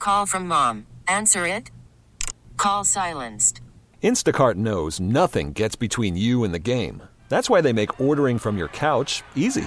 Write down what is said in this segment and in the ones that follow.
call from mom. Answer it. Call silenced. Instacart knows nothing gets between you and the game. That's why they make ordering from your couch easy.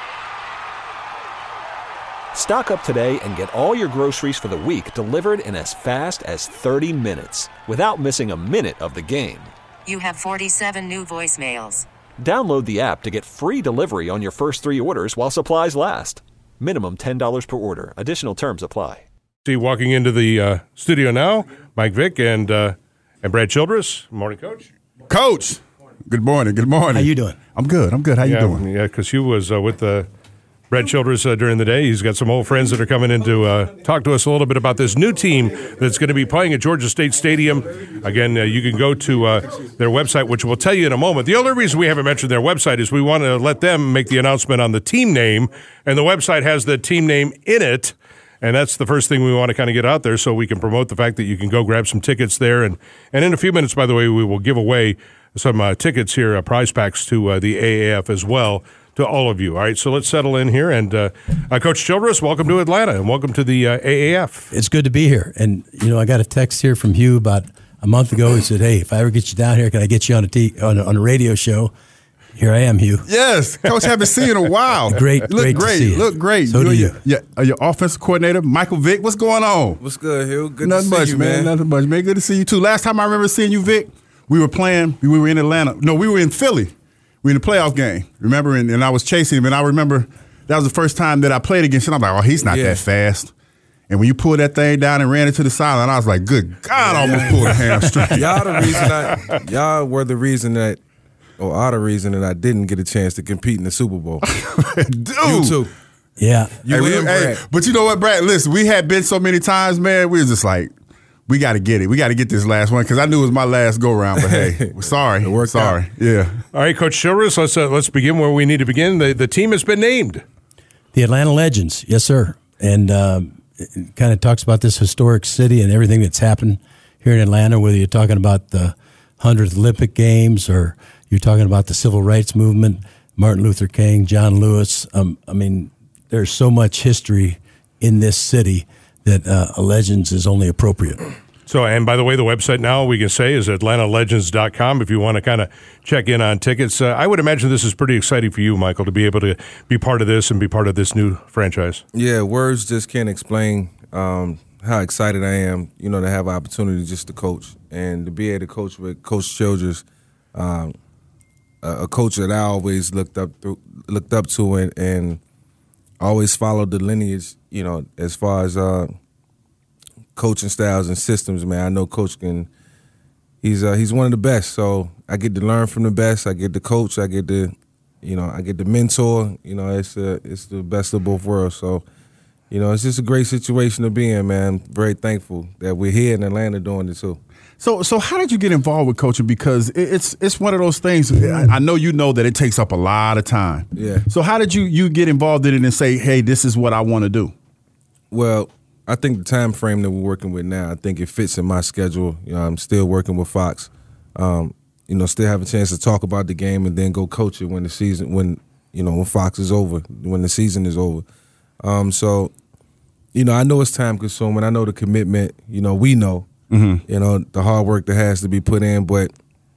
Stock up today and get all your groceries for the week delivered in as fast as 30 minutes without missing a minute of the game. You have 47 new voicemails. Download the app to get free delivery on your first 3 orders while supplies last. Minimum $10 per order. Additional terms apply. See, walking into the studio now, Mike Vick and Brad Childress. Morning, Coach. Coach, good morning. Good morning. How you doing? I'm good. How you doing? Yeah, because Hugh was with Brad Childress during the day. He's got some old friends that are coming in to talk to us a little bit about this new team that's going to be playing at Georgia State Stadium. Again, you can go to their website, which we'll tell you in a moment. The only reason we haven't mentioned their website is we want to let them make the announcement on the team name, and the website has the team name in it. And that's the first thing we want to kind of get out there so we can promote the fact that you can go grab some tickets there. And in a few minutes, by the way, we will give away some tickets here, prize packs to the AAF as well to all of you. All right, so let's settle in here. And Coach Childress, welcome to Atlanta and welcome to the AAF. It's good to be here. And, I got a text here from Hugh about a month ago. He said, hey, if I ever get you down here, can I get you on a radio show? Here I am, Hugh. Yes, Coach, haven't seen you in a while. Great to see you. Look great. So do you. Yeah, your offensive coordinator, Michael Vick. What's going on? What's good, Hugh? Good Nothing to see much, you, man. Nothing much, man. Good to see you too. Last time I remember seeing you, Vic, we were playing. We were in Atlanta. No, we were in Philly. We were in the playoff game. Remember? And I was chasing him. And I remember that was the first time that I played against him. I'm like, oh, he's not that fast. And when you pulled that thing down and ran into the sideline, I was like, good God, I almost pulled a hamstring. Y'all were the reason that. Or are the reason that I didn't get a chance to compete in the Super Bowl. Dude. You too. Yeah. But you know what, Brad? Listen, we had been so many times, man. We was just like, we got to get it. We got to get this last one because I knew it was my last go-round. But, hey, we're sorry. It worked out. Yeah. All right, Coach Childress, let's begin where we need to begin. The team has been named. The Atlanta Legends, yes, sir. And it kind of talks about this historic city and everything that's happened here in Atlanta, whether you're talking about the 100th Olympic Games or you're talking about the civil rights movement, Martin Luther King, John Lewis. There's so much history in this city that a Legends is only appropriate. So, and by the way, the website now we can say is atlantalegends.com if you want to kind of check in on tickets. I would imagine this is pretty exciting for you, Michael, to be able to be part of this and be part of this new franchise. Yeah, words just can't explain how excited I am, to have an opportunity just to coach and to be able to coach with Coach Childress. A coach that I always looked up to and always followed the lineage, as far as coaching styles and systems, man. I know Coach he's one of the best. So I get to learn from the best. I get to coach. I get to, I get to mentor. It's the best of both worlds. So, it's just a great situation to be in, man. I'm very thankful that we're here in Atlanta doing it too. So how did you get involved with coaching? Because it's one of those things. I know that it takes up a lot of time. Yeah. So how did you get involved in it and say, hey, this is what I want to do? Well, I think the time frame that we're working with now, I think it fits in my schedule. I'm still working with Fox. Still have a chance to talk about the game and then go coach it when the season, when Fox is over, when the season is over. So, I know it's time consuming. I know the commitment. We know. Mm-hmm. The hard work that has to be put in. But,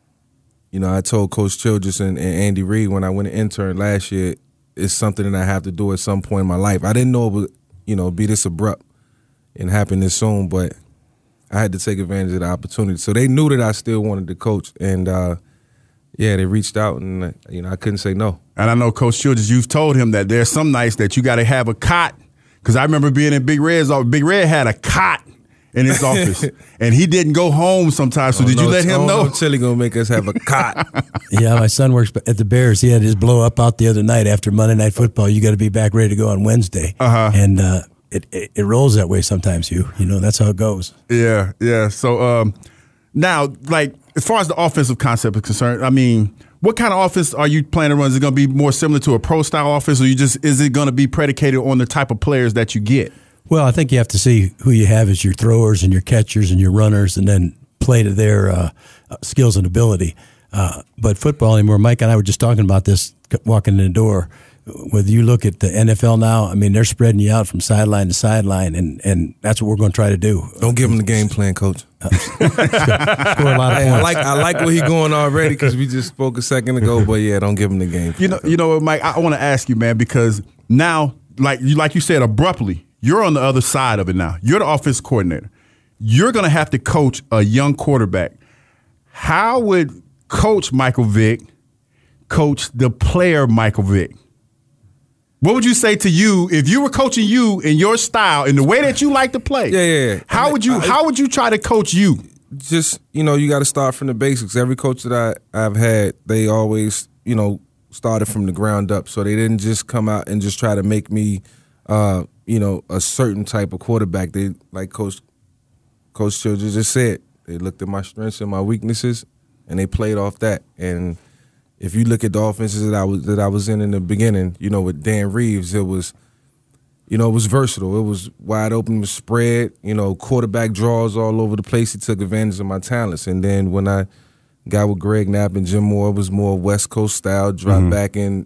I told Coach Childress and Andy Reid when I went to intern last year, it's something that I have to do at some point in my life. I didn't know it would, be this abrupt and happen this soon, but I had to take advantage of the opportunity. So they knew that I still wanted to coach. And, they reached out and, I couldn't say no. And I know, Coach Childress, you've told him that there's some nights that you got to have a cot. Because I remember being in Big Red's office. Big Red had a cot in his office, and he didn't go home sometimes. So did you let him know? Chili gonna make us have a cot. Yeah, my son works at the Bears. He had his blow up out the other night after Monday Night Football. You got to be back ready to go on Wednesday, and it rolls that way sometimes. That's how it goes. Yeah. So now, like as far as the offensive concept is concerned, what kind of offense are you planning to run? Is it going to be more similar to a pro style offense, or is it going to be predicated on the type of players that you get? Well, I think you have to see who you have as your throwers and your catchers and your runners, and then play to their skills and ability. But football anymore, Mike and I were just talking about this walking in the door. whether you look at the NFL now, I mean, they're spreading you out from sideline to sideline, and that's what we're going to try to do. Don't give him the game plan, Coach. Score a lot of points. I like where he's going already because we just spoke a second ago. But yeah, don't give him the game plan. You know, Mike. I want to ask you, man, because now, like you said, abruptly, you're on the other side of it now. You're the offensive coordinator. You're going to have to coach a young quarterback. How would Coach Michael Vick coach the player Michael Vick? What would you say to you if you were coaching you in your style, in the way that you like to play? Yeah. How would you try to coach you? Just, you got to start from the basics. Every coach that I've had, they always, started from the ground up. So they didn't just come out and just try to make me, a certain type of quarterback. They, like Coach Childress just said, they looked at my strengths and my weaknesses, and they played off that. And if you look at the offenses that I was in the beginning, with Dan Reeves, it was versatile. It was wide open, it was spread, quarterback draws all over the place. He took advantage of my talents. And then when I got with Greg Knapp and Jim Moore, it was more West Coast style, drop back in,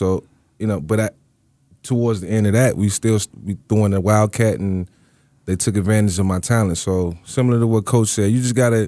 but towards the end of that, we throwing a Wildcat, and they took advantage of my talent. So similar to what Coach said, you just gotta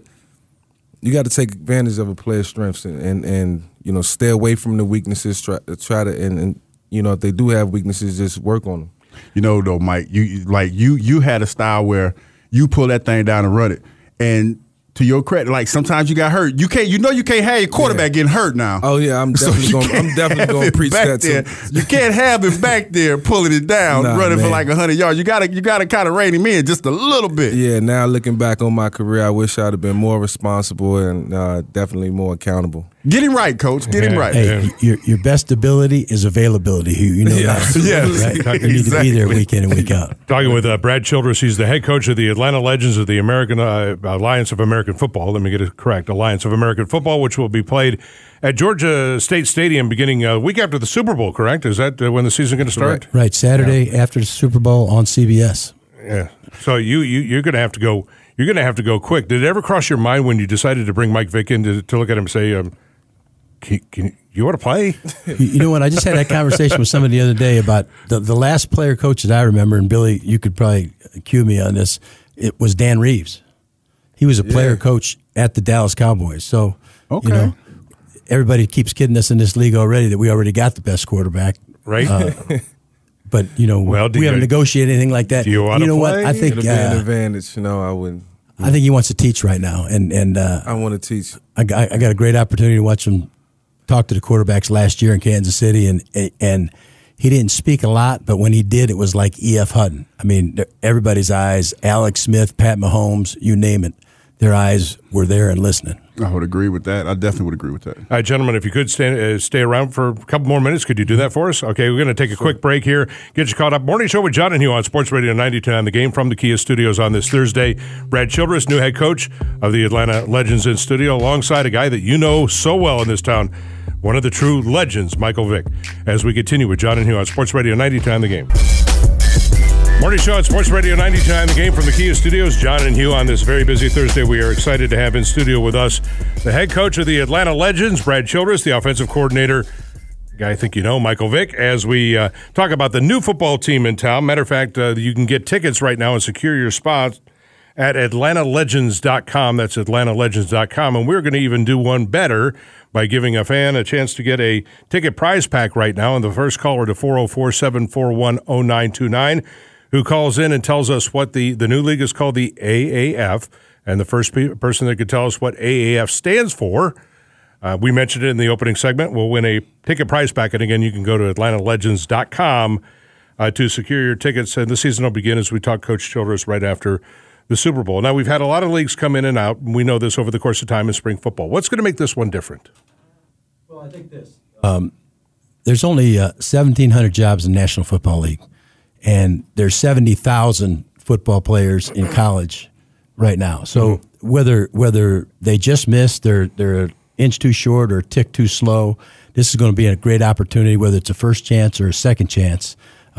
take advantage of a player's strengths and stay away from the weaknesses. Try to and if they do have weaknesses, just work on them. Though, Mike, you had a style where you pull that thing down and run it, and to your credit, like sometimes you got hurt. You can't have your quarterback getting hurt now. Oh yeah, I'm definitely going to preach that there. too. You can't have him back there pulling it down, running for like 100 yards. You got to kind of rein him in just a little bit. Yeah. Now looking back on my career, I wish I'd have been more responsible and definitely more accountable. Get him right, Coach. Get him right. Hey, your best ability is availability. You know that. Yes. Right? You need to be there week in and week out. Talking with Brad Childress. He's the head coach of the Atlanta Legends of the American Alliance of American Football. Let me get it correct. Alliance of American Football, which will be played at Georgia State Stadium beginning a week after the Super Bowl, correct? Is that when the season going to start? Right. Saturday after the Super Bowl on CBS. Yeah. So you're going to have to go. You're going to have to go quick. Did it ever cross your mind when you decided to bring Mike Vick in to look at him and say, Can you want to play? You know what? I just had that conversation with somebody the other day about the last player coach that I remember, and Billy, you could probably cue me on this. It was Dan Reeves. He was a player coach at the Dallas Cowboys. So, everybody keeps kidding us in this league already that we already got the best quarterback. Right. But, we haven't negotiated anything like that. Do you want to play? What? I think it'll be an advantage. I wouldn't. I think he wants to teach right now, and I want to teach. I got a great opportunity to watch him talk to the quarterbacks last year in Kansas City, and he didn't speak a lot, but when he did, it was like E.F. Hutton. I mean, everybody's eyes, Alex Smith, Pat Mahomes, you name it, their eyes were there and listening. I would agree with that. I definitely would agree with that. All right, gentlemen, if you could stay around for a couple more minutes, could you do that for us? Okay, we're going to take a quick break here, get you caught up. Morning Show with John and Hugh on Sports Radio 92.9 The Game from the Kia Studios on this Thursday. Brad Childress, new head coach of the Atlanta Legends in studio, alongside a guy that you know so well in this town, one of the true legends, Michael Vick, as we continue with John and Hugh on Sports Radio 92.9 The Game. Morning Show on Sports Radio 92.9 The Game from the Kia Studios. John and Hugh on this very busy Thursday. We are excited to have in studio with us the head coach of the Atlanta Legends, Brad Childress, the offensive coordinator, guy I think you know, Michael Vick, as we talk about the new football team in town. Matter of fact, you can get tickets right now and secure your spot at atlantalegends.com. That's atlantalegends.com. And we're going to even do one better by giving a fan a chance to get a ticket prize pack right now. And the first caller to 404-741-0929 who calls in and tells us what the new league is called the AAF, and the first person that could tell us what AAF stands for, we mentioned it in the opening segment, will win a ticket prize pack. And again, you can go to atlantalegends.com to secure your tickets. And the season will begin, as we talk Coach Childress, right after the Super Bowl. Now, we've had a lot of leagues come in and out, and we know this over the course of time in spring football. What's going to make this one different? Well, I think this. There's only 1,700 jobs in the National Football League. And there's 70,000 football players in college right now. So whether they just missed, they're an inch too short or a tick too slow, this is going to be a great opportunity, whether it's a first chance or a second chance.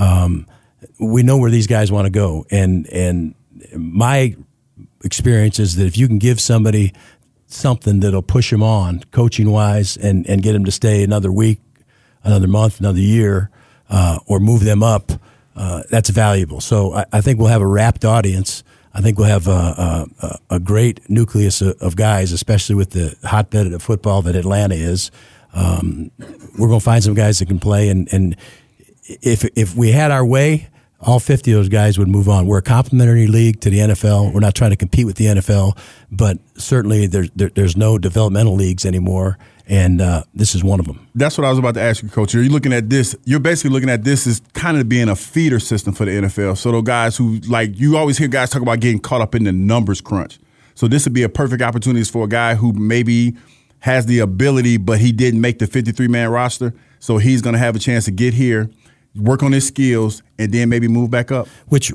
We know where these guys want to go. And my experience is that if you can give somebody something that'll push them on coaching-wise and get them to stay another week, another month, another year, or move them up, that's valuable. So I think we'll have a wrapped audience. I think we'll have a great nucleus of guys, especially with the hotbed of football that Atlanta is. We're going to find some guys that can play, and if we had our way, all 50 of those guys would move on. We're a complementary league to the NFL. We're not trying to compete with the NFL, but certainly there's no developmental leagues anymore, and this is one of them. That's what I was about to ask you, Coach. You're looking at this. You're basically looking at this as kind of being a feeder system for the NFL. So those guys who, like, you always hear guys talk about getting caught up in the numbers crunch. So this would be a perfect opportunity for a guy who maybe has the ability, but he didn't make the 53-man roster. So he's going to have a chance to get here, work on his skills, and then maybe move back up.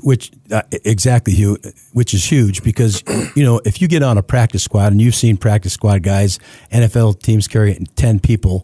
Exactly, Hugh, which is huge because, if you get on a practice squad, and you've seen practice squad guys, NFL teams carry 10 people.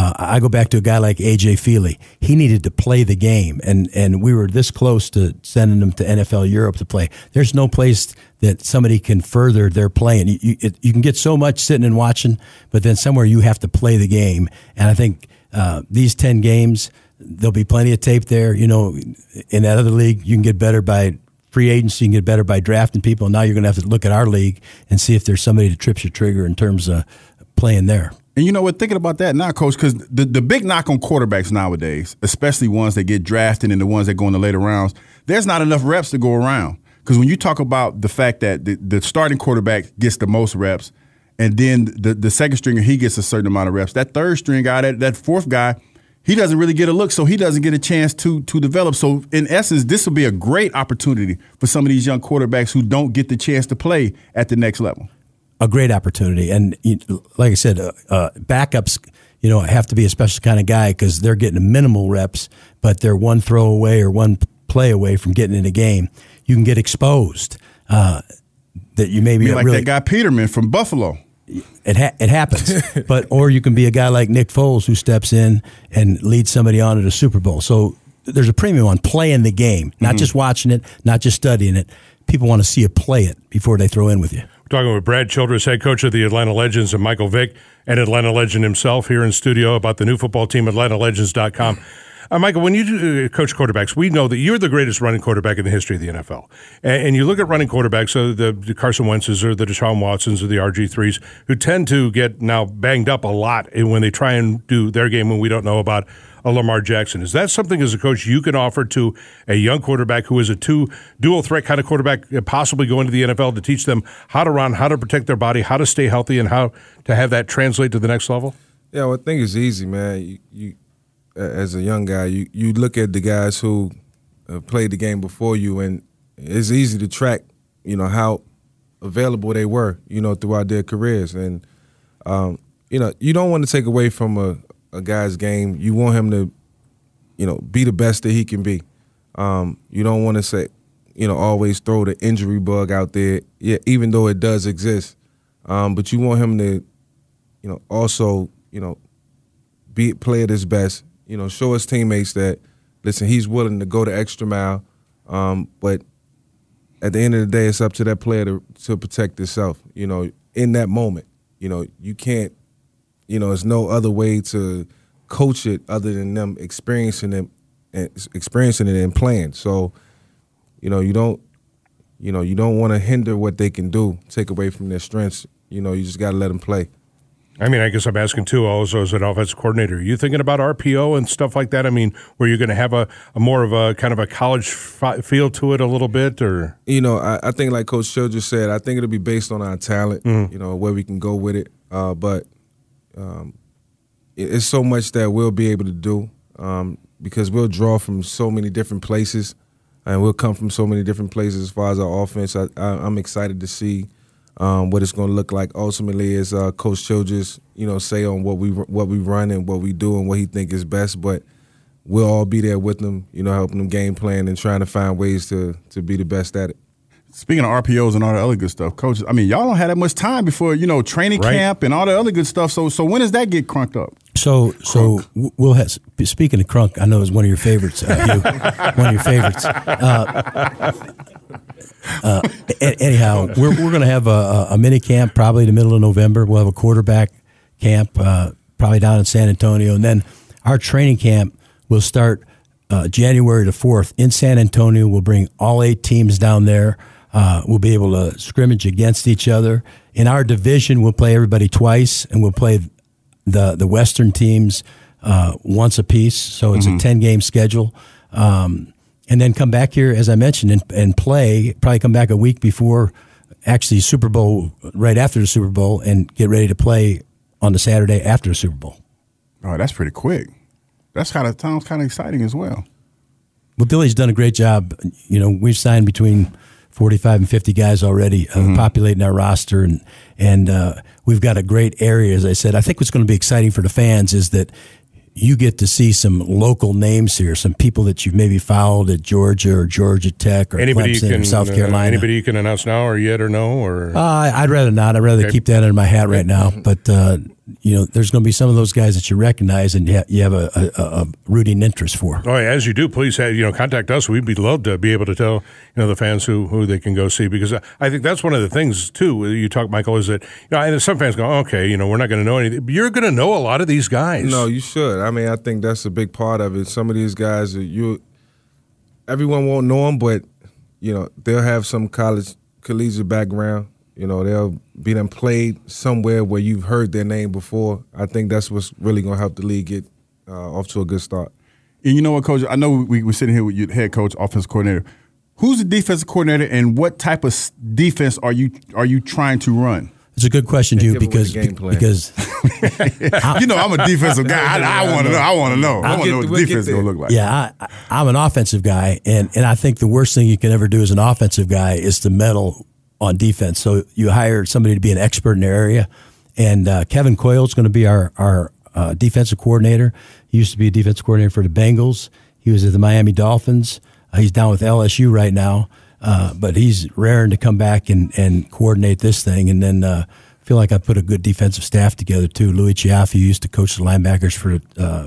I go back to a guy like A.J. Feely. He needed to play the game, and we were this close to sending him to NFL Europe to play. There's no place that somebody can further their playing. You can get so much sitting and watching, but then somewhere you have to play the game. And I think these 10 games, there'll be plenty of tape there. In that other league, you can get better by free agency, you can get better by drafting people. Now you're going to have to look at our league and see if there's somebody that trips your trigger in terms of playing there. And you know what, thinking about that now, Coach, because the big knock on quarterbacks nowadays, especially ones that get drafted and the ones that go in the later rounds, there's not enough reps to go around. Because when you talk about the fact that the starting quarterback gets the most reps, and then the second stringer, he gets a certain amount of reps. That third string guy, that fourth guy, he doesn't really get a look, so he doesn't get a chance to develop. So in essence, this will be a great opportunity for some of these young quarterbacks who don't get the chance to play at the next level. A great opportunity. And like I said, backups, have to be a special kind of guy because they're getting minimal reps, but they're one throw away or one play away from getting in a game. You can get exposed that you may be like that guy Peterman from Buffalo. It happens, or you can be a guy like Nick Foles who steps in and leads somebody on to the Super Bowl. So there's a premium on playing the game, not just watching it, not just studying it. People want to see you play it before they throw in with you. We're talking with Brad Childress, head coach of the Atlanta Legends, and Michael Vick, an Atlanta Legend himself, here in studio about the new football team, AtlantaLegends.com. Michael, when you coach quarterbacks, we know that you're the greatest running quarterback in the history of the NFL. And you look at running quarterbacks, so the Carson Wentz's or the Deshaun Watsons or the RG3s, who tend to get now banged up a lot when they try and do their game when we don't know about a Lamar Jackson. Is that something as a coach you can offer to a young quarterback who is a dual threat kind of quarterback, possibly going to the NFL, to teach them how to run, how to protect their body, how to stay healthy, and how to have that translate to the next level? Yeah, well, I think it's easy, man. You as a young guy, you look at the guys who played the game before you, and it's easy to track, how available they were, throughout their careers. And, you don't want to take away from a guy's game. You want him to, be the best that he can be. You don't want to say, always throw the injury bug out there, even though it does exist. But you want him to, also, play at his best. Show his teammates that, listen, he's willing to go the extra mile. But at the end of the day, it's up to that player to protect himself. In that moment, you can't. There's no other way to coach it other than them experiencing it and playing. So, you don't want to hinder what they can do, take away from their strengths. You just got to let them play. I mean, I guess I'm asking, too, also as an offensive coordinator, are you thinking about RPO and stuff like that? I mean, where you're going to have a more of a kind of a college feel to it a little bit? Or I think like Coach Childress said, I think it'll be based on our talent, where we can go with it. But it's so much that we'll be able to do because we'll draw from so many different places, and we'll come from so many different places as far as our offense. I'm excited to see what it's going to look like ultimately, as Coach Childress, say on what we run and what we do and what he think is best. But we'll all be there with them, helping them game plan and trying to find ways to be the best at it. Speaking of RPOs and all the other good stuff, Coach, I mean, y'all don't have that much time before, training camp and all the other good stuff. So when does that get crunked up? So we'll have, speaking of crunk, I know it's one of your favorites, Hugh, one of your favorites. Anyhow, we're going to have a mini camp probably in the middle of November. We'll have a quarterback camp probably down in San Antonio. And then our training camp will start January the 4th in San Antonio. We'll bring all 8 teams down there. We'll be able to scrimmage against each other. In our division, we'll play everybody twice, and we'll play the Western teams once apiece. So it's a 10-game schedule. And then come back here, as I mentioned, and play, probably come back a week before actually Super Bowl, right after the Super Bowl, and get ready to play on the Saturday after the Super Bowl. Oh, that's pretty quick. That sounds kind of exciting as well. Well, Billy's done a great job. You know, we've signed between 45 and 50 guys already populating our roster, and we've got a great area, as I said. I think what's going to be exciting for the fans is that you get to see some local names here, some people that you've maybe followed at Georgia or Georgia Tech or Clemson or South Carolina. Anybody you can announce now or yet or no? Or I'd rather not. I'd rather keep that under my hat right now. But, you know, there's going to be some of those guys that you recognize and you have a rooting interest for. Oh, as you do, please contact us. We'd love to be able to tell the fans who they can go see, because I think that's one of the things too. You talk, Michael, is that and some fans go, okay, we're not going to know anything. But you're going to know a lot of these guys. No, you should. I mean, I think that's a big part of it. Some of these guys, everyone won't know them, but they'll have some collegiate background. They'll be them played somewhere where you've heard their name before. I think that's what's really going to help the league get off to a good start. And you know what, Coach? I know we're sitting here with your head coach, offensive coordinator. Who's the defensive coordinator, and what type of defense are you trying to run? It's a good question, Hugh, because I'm a defensive guy. I want to know. I want to know what the defense is going to look like. Yeah, I'm an offensive guy, and I think the worst thing you can ever do as an offensive guy is to meddle on defense. So you hire somebody to be an expert in their area, and Kevin Coyle is going to be our defensive coordinator. He used to be a defensive coordinator for the Bengals. He was at the Miami Dolphins. He's down with LSU right now, but he's raring to come back and coordinate this thing. And then I feel like I put a good defensive staff together too. Louis Chiaffi used to coach the linebackers for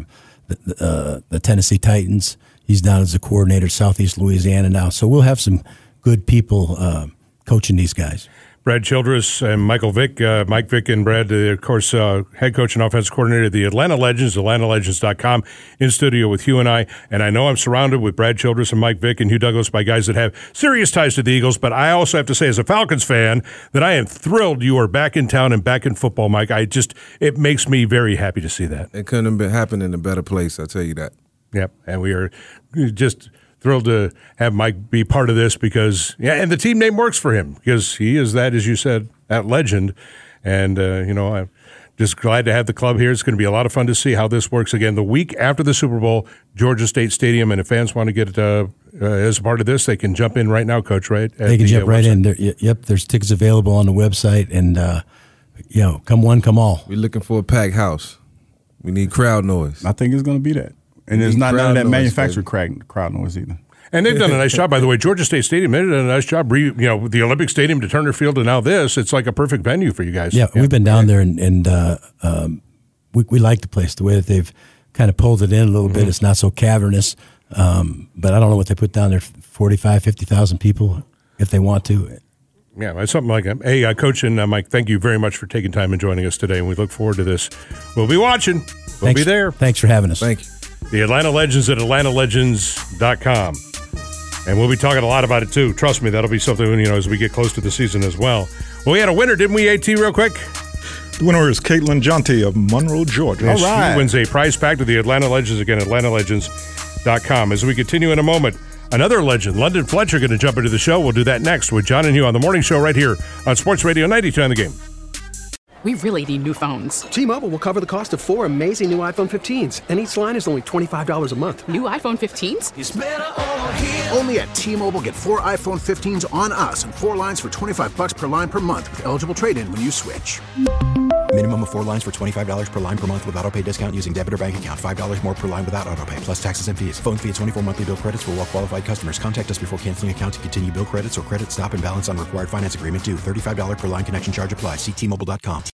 the Tennessee Titans. He's down as a coordinator at Southeast Louisiana now. So we'll have some good people coaching these guys. Brad Childress and Michael Vick, Mike Vick and Brad, of course, head coach and offensive coordinator of the Atlanta Legends, AtlantaLegends.com, in studio with Hugh and I. And I know I'm surrounded with Brad Childress and Mike Vick and Hugh Douglas by guys that have serious ties to the Eagles, but I also have to say, as a Falcons fan, that I am thrilled you are back in town and back in football, Mike. It makes me very happy to see that. It couldn't have happened in a better place, I'll tell you that. Yep, and we are just thrilled to have Mike be part of this because, and the team name works for him because he is that, as you said, that legend. And, I'm just glad to have the club here. It's going to be a lot of fun to see how this works again. The week after the Super Bowl, Georgia State Stadium, and if fans want to get as a part of this, they can jump in right now, Coach, right? They can jump right in. There's tickets available on the website, and, come one, come all. We're looking for a packed house. We need crowd noise. I think it's going to be that. And there's not none of that manufactured crowd noise either. And they've done a nice job, by the way. Georgia State Stadium, they've done a nice job. The Olympic Stadium to Turner Field and now this, it's like a perfect venue for you guys. Yeah, we've been down there, and we like the place, the way that they've kind of pulled it in a little bit. It's not so cavernous, but I don't know what they put down there, 45,000, 50,000 people if they want to. Yeah, it's something like that. Hey, Coach and Mike, thank you very much for taking time and joining us today, and we look forward to this. We'll be watching. We'll be there. Thanks for having us. Thank you. The Atlanta Legends at AtlantaLegends.com. And we'll be talking a lot about it, too. Trust me, that'll be something, as we get close to the season as well. Well, we had a winner, didn't we, AT, real quick? The winner is Caitlin Jonte of Monroe, Georgia. All right. She wins a prize pack to the Atlanta Legends, again, AtlantaLegends.com. As we continue in a moment, another legend, London Fletcher, going to jump into the show. We'll do that next with John and Hugh on the morning show right here on Sports Radio 92 on The Game. We really need new phones. T-Mobile will cover the cost of 4 amazing new iPhone 15s, and each line is only $25 a month. New iPhone 15s? It's better over here. Only at T-Mobile, get 4 iPhone 15s on us and 4 lines for $25 per line per month with eligible trade-in when you switch. Minimum of 4 lines for $25 per line per month with autopay discount using debit or bank account. $5 more per line without autopay, plus taxes and fees. Phone fee at 24 monthly bill credits for well-qualified customers. Contact us before canceling account to continue bill credits or credit stop and balance on required finance agreement due. $35 per line connection charge applies. See T-Mobile.com.